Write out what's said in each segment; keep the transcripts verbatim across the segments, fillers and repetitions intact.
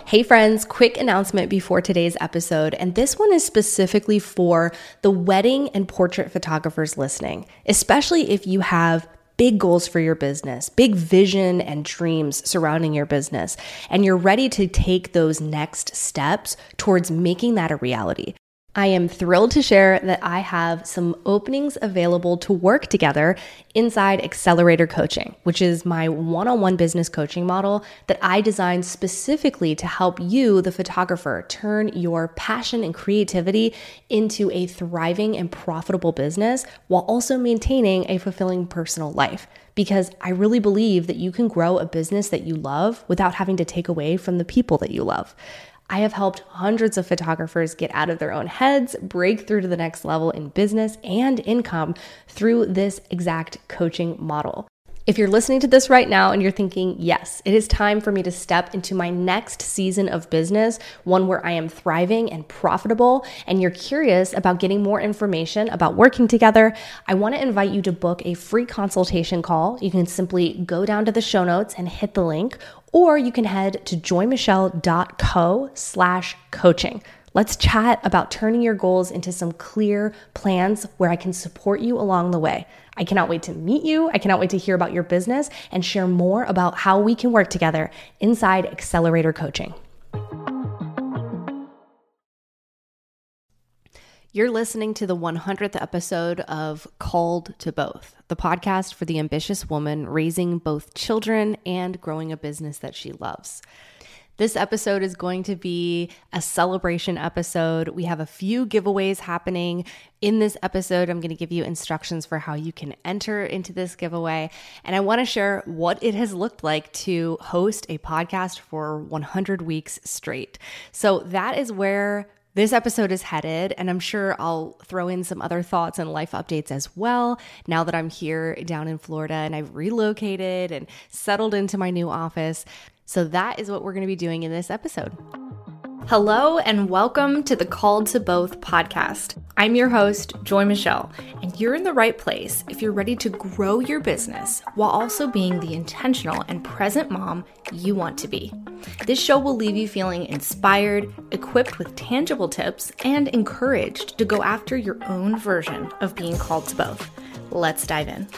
Hey friends, quick announcement before today's episode, and this one is specifically for the wedding and portrait photographers listening, especially if you have big goals for your business, big vision and dreams surrounding your business, and you're ready to take those next steps towards making that a reality. I am thrilled to share that I have some openings available to work together inside Accelerator Coaching, which is my one-on-one business coaching model that I designed specifically to help you, the photographer, turn your passion and creativity into a thriving and profitable business while also maintaining a fulfilling personal life. Because I really believe that you can grow a business that you love without having to take away from the people that you love. I have helped hundreds of photographers get out of their own heads, break through to the next level in business and income through this exact coaching model. If you're listening to this right now and you're thinking, yes, it is time for me to step into my next season of business, one where I am thriving and profitable, and you're curious about getting more information about working together, I want to invite you to book a free consultation call. You can simply go down to the show notes and hit the link, or you can head to joymichelle.co slash coaching. Let's chat about turning your goals into some clear plans where I can support you along the way. I cannot wait to meet you. I cannot wait to hear about your business and share more about how we can work together inside Accelerator Coaching. You're listening to the one hundredth episode of Called to Both, the podcast for the ambitious woman raising both children and growing a business that she loves. This episode is going to be a celebration episode. We have a few giveaways happening. In this episode, I'm going to give you instructions for how you can enter into this giveaway. And I want to share what it has looked like to host a podcast for one hundred weeks straight. So that is where this episode is headed, and I'm sure I'll throw in some other thoughts and life updates as well now that I'm here down in Florida and I've relocated and settled into my new office. So that is what we're going to be doing in this episode. Hello and welcome to the Called to Both podcast. I'm your host, Joy Michelle, and you're in the right place if you're ready to grow your business while also being the intentional and present mom you want to be. This show will leave you feeling inspired, equipped with tangible tips, and encouraged to go after your own version of being called to both. Let's dive in.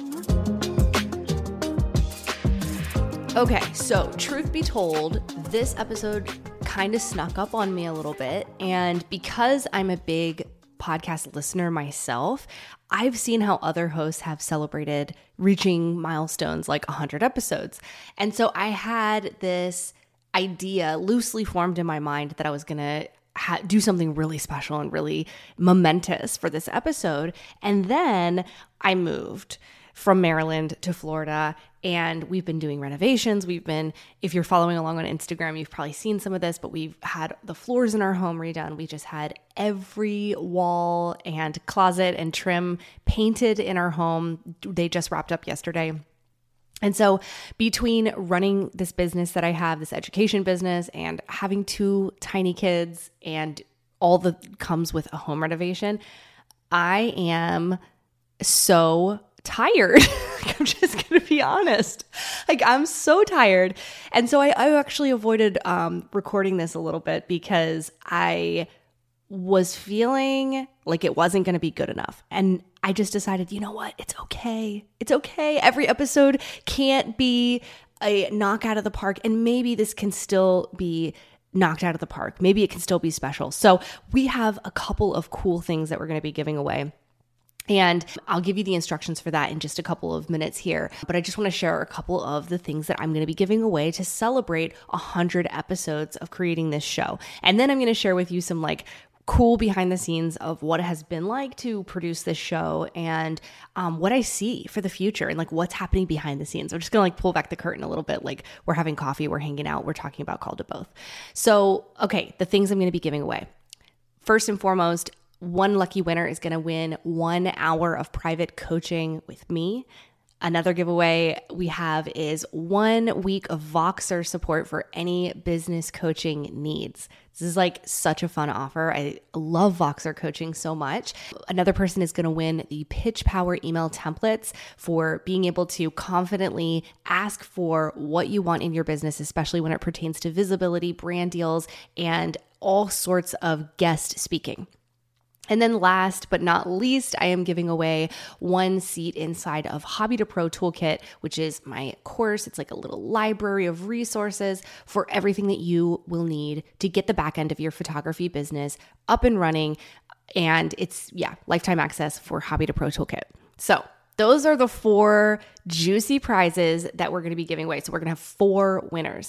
Okay, so truth be told, this episode kind of snuck up on me a little bit. And because I'm a big podcast listener myself, I've seen how other hosts have celebrated reaching milestones like one hundred episodes. And so I had this idea loosely formed in my mind that I was going to ha- do something really special and really momentous for this episode. And then I moved from Maryland to Florida, and we've been doing renovations. We've been, if you're following along on Instagram, you've probably seen some of this, but we've had the floors in our home redone. We just had every wall and closet and trim painted in our home. They just wrapped up yesterday. And so between running this business that I have, this education business, and having two tiny kids and all that comes with a home renovation, I am so tired. I'm just going to be honest. Like, I'm so tired. And so I, I actually avoided um, recording this a little bit because I was feeling like it wasn't going to be good enough. And I just decided, you know what? It's okay. It's okay. Every episode can't be a knock out of the park. And maybe this can still be knocked out of the park. Maybe it can still be special. So we have a couple of cool things that we're going to be giving away. And I'll give you the instructions for that in just a couple of minutes here. But I just want to share a couple of the things that I'm going to be giving away to celebrate one hundred episodes of creating this show. And then I'm going to share with you some like cool behind the scenes of what it has been like to produce this show and um, what I see for the future and like what's happening behind the scenes. I'm just going to like pull back the curtain a little bit. Like, we're having coffee, we're hanging out, we're talking about Called to Both. So, okay, the things I'm going to be giving away. First and foremost, one lucky winner is going to win one hour of private coaching with me. Another giveaway we have is one week of Voxer support for any business coaching needs. This is like such a fun offer. I love Voxer coaching so much. Another person is going to win the Pitch Power email templates for being able to confidently ask for what you want in your business, especially when it pertains to visibility, brand deals, and all sorts of guest speaking. And then last but not least, I am giving away one seat inside of Hobby to Pro Toolkit, which is my course. It's like a little library of resources for everything that you will need to get the back end of your photography business up and running. And it's, yeah, lifetime access for Hobby to Pro Toolkit. So those are the four juicy prizes that we're going to be giving away. So we're going to have four winners.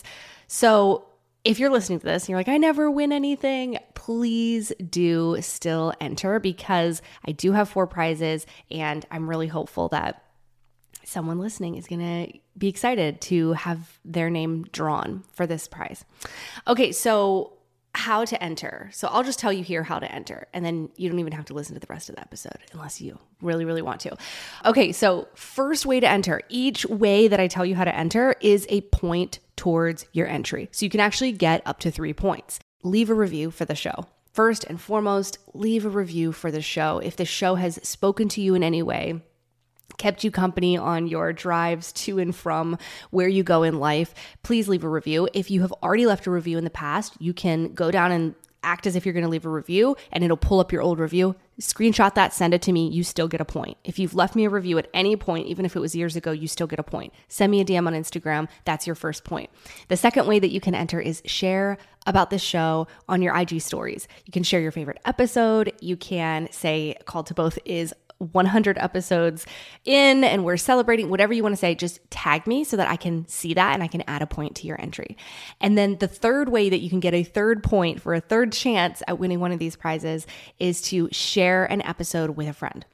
So if you're listening to this and you're like, I never win anything, please do still enter, because I do have four prizes and I'm really hopeful that someone listening is going to be excited to have their name drawn for this prize. Okay, so how to enter. So I'll just tell you here how to enter, and then you don't even have to listen to the rest of the episode unless you really, really want to. Okay, so first way to enter. Each way that I tell you how to enter is a point towards your entry. So you can actually get up to three points. Leave a review for the show. First and foremost, leave a review for the show. If the show has spoken to you in any way, kept you company on your drives to and from where you go in life, please leave a review. If you have already left a review in the past, you can go down and act as if you're going to leave a review, and it'll pull up your old review. Screenshot that, send it to me. You still get a point. If you've left me a review at any point, even if it was years ago, you still get a point. Send me a D M on Instagram. That's your first point. The second way that you can enter is share about this show on your I G stories. You can share your favorite episode. You can say Called to Both is one hundred episodes in and we're celebrating, whatever you want to say. Just tag me so that I can see that and I can add a point to your entry. And then the third way that you can get a third point for a third chance at winning one of these prizes is to share an episode with a friend.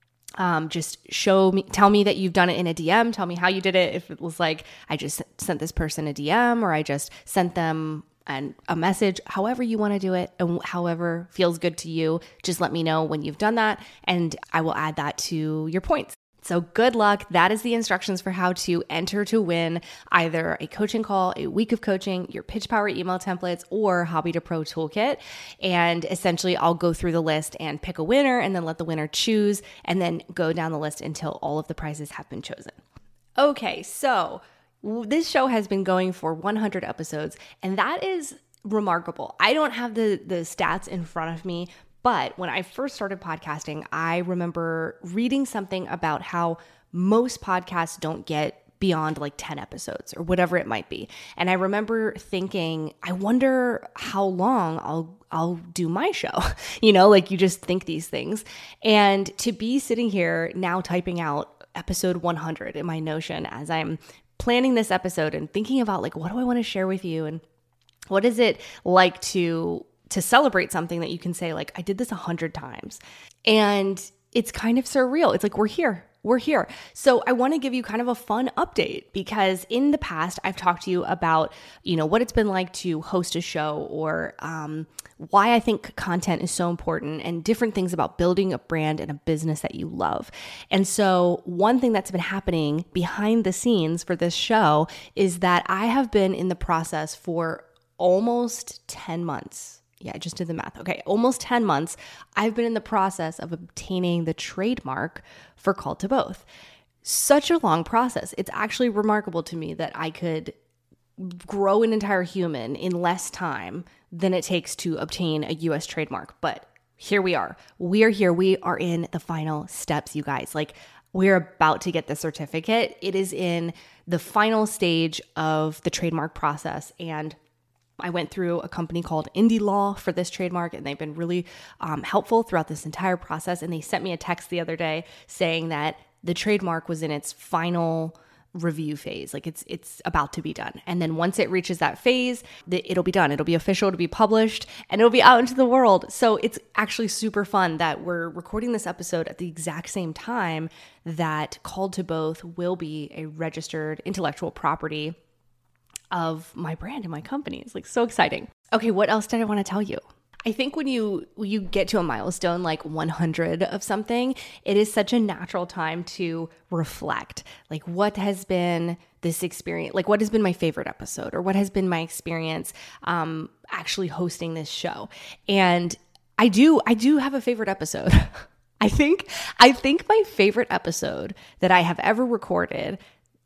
Um, just show me, tell me that you've done it in a D M. Tell me how you did it. If it was like, I just sent this person a D M, or I just sent them and a message, however you want to do it and however feels good to you, just let me know when you've done that and I will add that to your points. So good luck. That is the instructions for how to enter to win either a coaching call, a week of coaching, your Pitch Power email templates, or Hobby to Pro Toolkit. And essentially I'll go through the list and pick a winner and then let the winner choose and then go down the list until all of the prizes have been chosen. Okay, so this show has been going for one hundred episodes, and that is remarkable. I don't have the the stats in front of me, but when I first started podcasting, I remember reading something about how most podcasts don't get beyond like ten episodes or whatever it might be. And I remember thinking, I wonder how long I'll I'll do my show. You know, like you just think these things. And to be sitting here now typing out episode one hundred in my Notion as I'm planning this episode and thinking about like, what do I want to share with you? And what is it like to, to celebrate something that you can say, like, I did this a hundred times. And it's kind of surreal. It's like, we're here. We're here. So I want to give you kind of a fun update, because in the past, I've talked to you about, you know, what it's been like to host a show, or um, why I think content is so important, and different things about building a brand and a business that you love. And so one thing that's been happening behind the scenes for this show is that I have been in the process for almost ten months. Yeah, I just did the math. Okay, almost ten months. I've been in the process of obtaining the trademark for Called to Both. Such a long process. It's actually remarkable to me that I could grow an entire human in less time than it takes to obtain a U S trademark. But here we are. We are here. We are in the final steps, you guys. Like, we're about to get the certificate. It is in the final stage of the trademark process, and I went through a company called Indie Law for this trademark, and they've been really um, helpful throughout this entire process. And they sent me a text the other day saying that the trademark was in its final review phase. Like it's it's about to be done. And then once it reaches that phase, it'll be done. It'll be official, it'll be published, and it'll be out into the world. So it's actually super fun that we're recording this episode at the exact same time that Called to Both will be a registered intellectual property of my brand and my company. It's like so exciting. Okay, what else did I want to tell you? I think when you when you get to a milestone like one hundred of something, it is such a natural time to reflect. Like, what has been this experience? Like, what has been my favorite episode, or what has been my experience um, actually hosting this show? And I do I do have a favorite episode. I think I think my favorite episode that I have ever recorded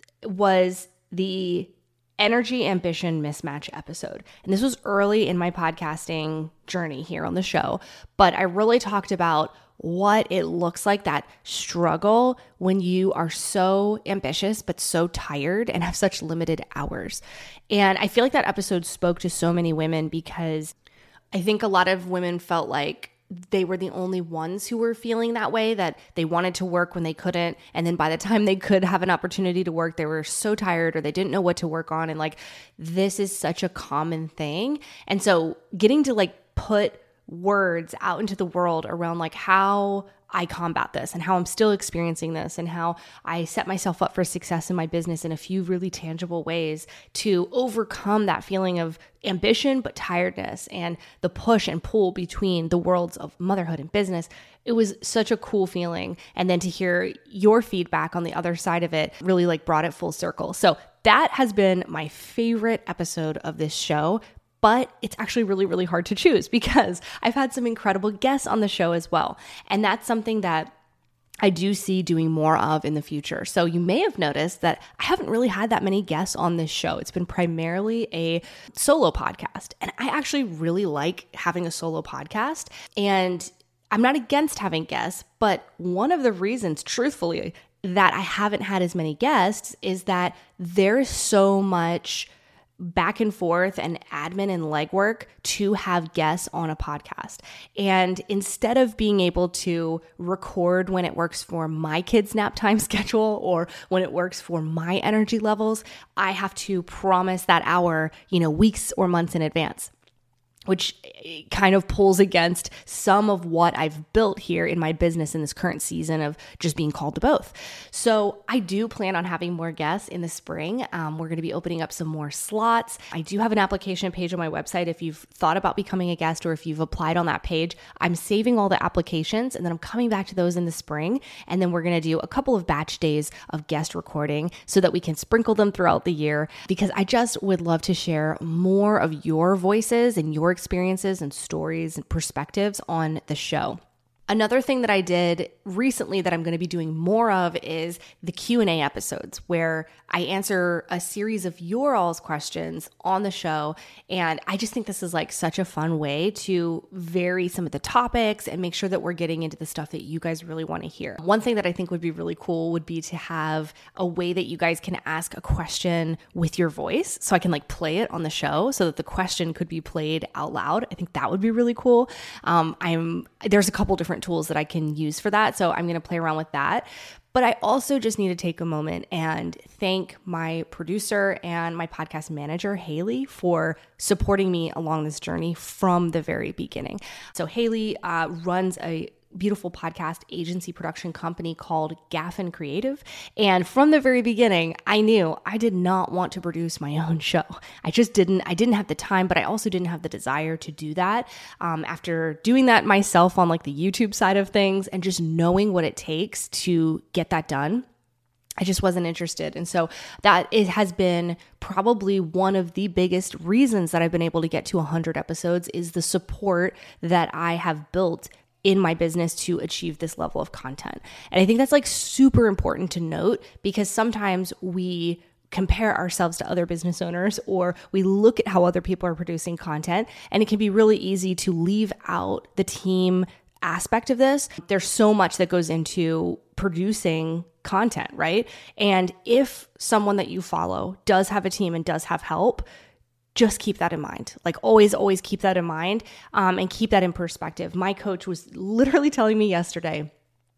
was the energy ambition mismatch episode. And this was early in my podcasting journey here on the show, but I really talked about what it looks like, that struggle when you are so ambitious but so tired and have such limited hours. And I feel like that episode spoke to so many women, because I think a lot of women felt like they were the only ones who were feeling that way, that they wanted to work when they couldn't. And then by the time they could have an opportunity to work, they were so tired or they didn't know what to work on. And like, this is such a common thing. And so getting to like put words out into the world around like how I combat this and how I'm still experiencing this and how I set myself up for success in my business in a few really tangible ways to overcome that feeling of ambition but tiredness and the push and pull between the worlds of motherhood and business. It was such a cool feeling. And then to hear your feedback on the other side of it really like brought it full circle. So that has been my favorite episode of this show. But it's actually really, really hard to choose because I've had some incredible guests on the show as well. And that's something that I do see doing more of in the future. So you may have noticed that I haven't really had that many guests on this show. It's been primarily a solo podcast. And I actually really like having a solo podcast. And I'm not against having guests, but one of the reasons, truthfully, that I haven't had as many guests is that there's so much back and forth and admin and legwork to have guests on a podcast. And instead of being able to record when it works for my kids' nap time schedule or when it works for my energy levels, I have to promise that hour, you know, weeks or months in advance, which kind of pulls against some of what I've built here in my business in this current season of just being called to both. So I do plan on having more guests in the spring. Um, we're going to be opening up some more slots. I do have an application page on my website. If you've thought about becoming a guest or if you've applied on that page, I'm saving all the applications and then I'm coming back to those in the spring. And then we're going to do a couple of batch days of guest recording so that we can sprinkle them throughout the year, because I just would love to share more of your voices and your experiences and stories and perspectives on the show. Another thing that I did recently that I'm going to be doing more of is the Q and A episodes, where I answer a series of your all's questions on the show. And I just think this is like such a fun way to vary some of the topics and make sure that we're getting into the stuff that you guys really want to hear. One thing that I think would be really cool would be to have a way that you guys can ask a question with your voice. So I can like play it on the show so that the question could be played out loud. I think that would be really cool. Um, I'm there's a couple different tools that I can use for that. So I'm going to play around with that. But I also just need to take a moment and thank my producer and my podcast manager, Haley, for supporting me along this journey from the very beginning. So Haley uh, runs a beautiful podcast agency production company called Gaffin Creative. And from the very beginning, I knew I did not want to produce my own show. I just didn't, I didn't have the time, but I also didn't have the desire to do that. Um, after doing that myself on like the YouTube side of things and just knowing what it takes to get that done, I just wasn't interested. And so that it has been probably one of the biggest reasons that I've been able to get to one hundred episodes is the support that I have built in my business to achieve this level of content. And I think that's like super important to note, because sometimes we compare ourselves to other business owners or we look at how other people are producing content, and it can be really easy to leave out the team aspect of this. There's so much that goes into producing content, right? And if someone that you follow does have a team and does have help, just keep that in mind. Like always, always keep that in mind um, and keep that in perspective. My coach was literally telling me yesterday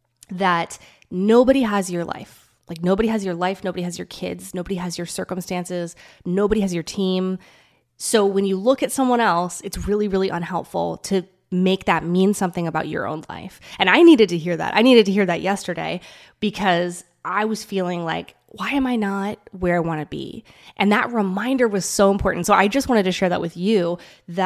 that nobody has your life. Like nobody has your life. Nobody has your kids. Nobody has your circumstances. Nobody has your team. So when you look at someone else, it's really, really unhelpful to make that mean something about your own life. And I needed to hear that. I needed to hear that yesterday because I was feeling like, why am I not where I want to be? And that reminder was so important. So I just wanted to share that with you, that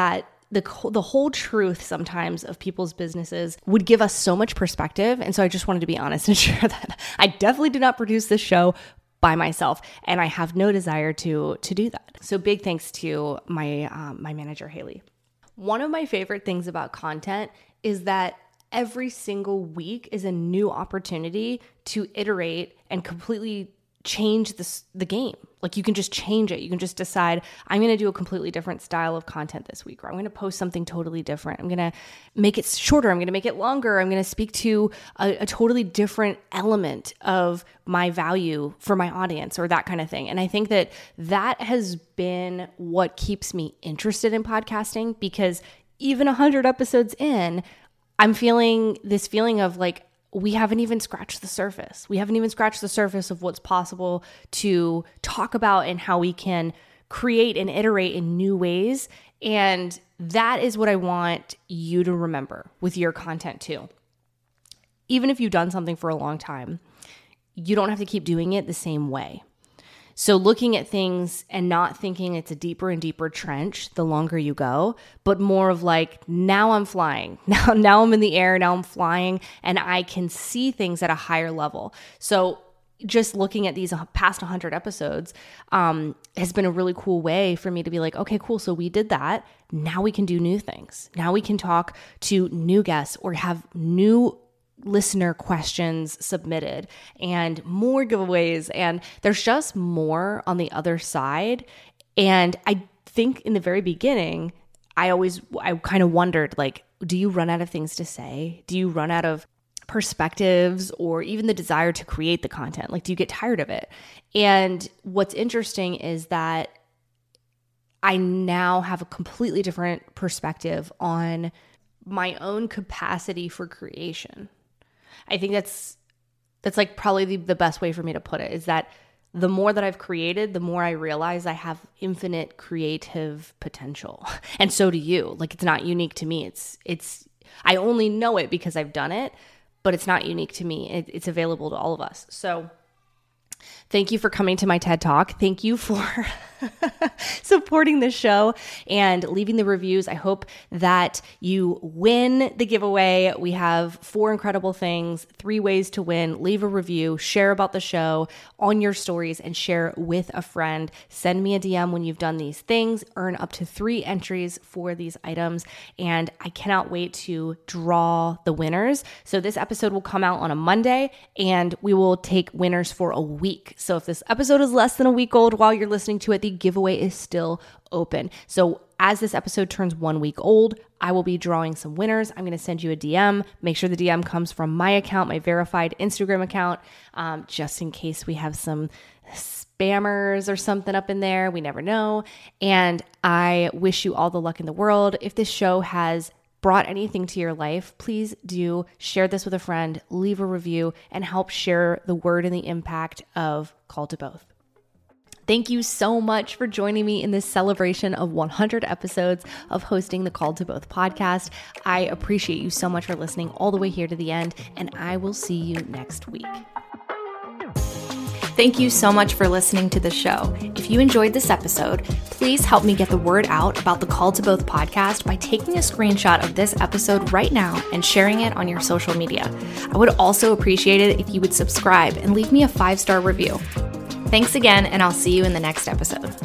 the the whole truth sometimes of people's businesses would give us so much perspective. And so I just wanted to be honest and share that I definitely did not produce this show by myself, and I have no desire to to do that. So big thanks to my um, my manager, Haley. One of my favorite things about content is that every single week is a new opportunity to iterate and completely change this, the game. Like you can just change it. You can just decide, I'm going to do a completely different style of content this week, or I'm going to post something totally different. I'm going to make it shorter. I'm going to make it longer. I'm going to speak to a, a totally different element of my value for my audience, or that kind of thing. And I think that that has been what keeps me interested in podcasting, because even one hundred episodes in, I'm feeling this feeling of like, we haven't even scratched the surface. We haven't even scratched the surface of what's possible to talk about and how we can create and iterate in new ways. And that is what I want you to remember with your content too. Even if you've done something for a long time, you don't have to keep doing it the same way. So looking at things and not thinking it's a deeper and deeper trench the longer you go, but more of like, now I'm flying. Now, now I'm in the air, now I'm flying, and I can see things at a higher level. So just looking at these past one hundred episodes um, has been a really cool way for me to be like, okay, cool. So we did that. Now we can do new things. Now we can talk to new guests or have new listener questions submitted and more giveaways. And there's just more on the other side. And I think in the very beginning, I always, I kind of wondered, like, do you run out of things to say? Do you run out of perspectives or even the desire to create the content? Like, do you get tired of it? And what's interesting is that I now have a completely different perspective on my own capacity for creation. I think that's that's like probably the, the best way for me to put it, is that the more that I've created, the more I realize I have infinite creative potential. And so do you. Like, it's not unique to me. It's it's I only know it because I've done it, but it's not unique to me. It, it's available to all of us. So thank you for coming to my TED Talk. Thank you for supporting the show and leaving the reviews. I hope that you win the giveaway. We have four incredible things, three ways to win. Leave a review, share about the show on your stories, and share with a friend. Send me a D M when you've done these things. Earn up to three entries for these items. And I cannot wait to draw the winners. So this episode will come out on a Monday, and we will take winners for a week. So if this episode is less than a week old while you're listening to it, the giveaway is still open. So as this episode turns one week old, I will be drawing some winners. I'm going to send you a D M. Make sure the D M comes from my account, my verified Instagram account, um, just in case we have some spammers or something up in there. We never know. And I wish you all the luck in the world. If this show has brought anything to your life, please do share this with a friend, leave a review, and help share the word and the impact of Called to Both. Thank you so much for joining me in this celebration of one hundred episodes of hosting the Called to Both podcast. I appreciate you so much for listening all the way here to the end, and I will see you next week. Thank you so much for listening to the show. If you enjoyed this episode, please help me get the word out about the Called to Both podcast by taking a screenshot of this episode right now and sharing it on your social media. I would also appreciate it if you would subscribe and leave me a five-star review. Thanks again, and I'll see you in the next episode.